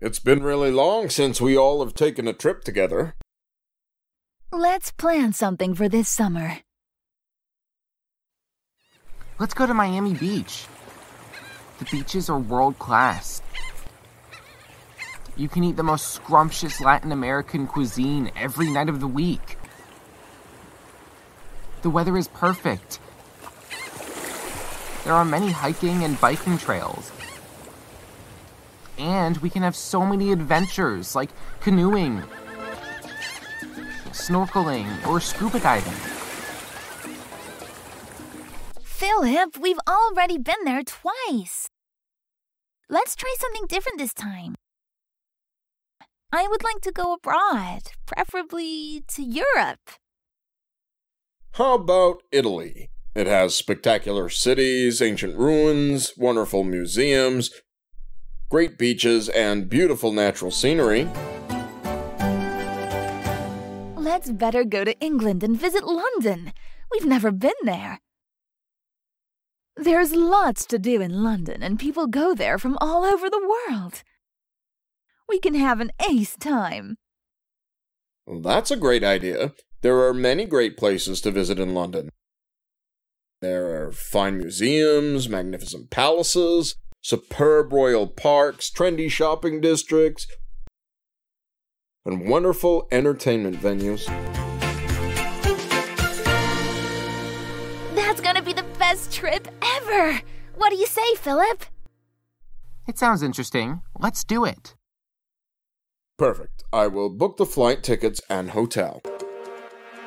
It's been really long since we all have taken a trip together. Let's plan something for this summer. Let's go to Miami Beach. The beaches are world-class. You can eat the most scrumptious Latin American cuisine every night of the week. The weather is perfect. There are many hiking and biking trails. And we can have so many adventures like canoeing, snorkeling, or scuba diving. Philip, we've already been there twice. Let's try something different this time. I would like to go abroad, preferably to Europe. How about Italy? It has spectacular cities, ancient ruins, wonderful museums, great beaches, and beautiful natural scenery. Let's better go to England and visit London. We've never been there. There's lots to do in London, and people go there from all over the world. We can have an ace time. Well, that's a great idea. There are many great places to visit in London. There are fine museums, magnificent palaces, superb royal parks, trendy shopping districts, and wonderful entertainment venues. That's gonna be the best trip ever! What do you say, Philip? It sounds interesting. Let's do it. Perfect. I will book the flight tickets and hotel.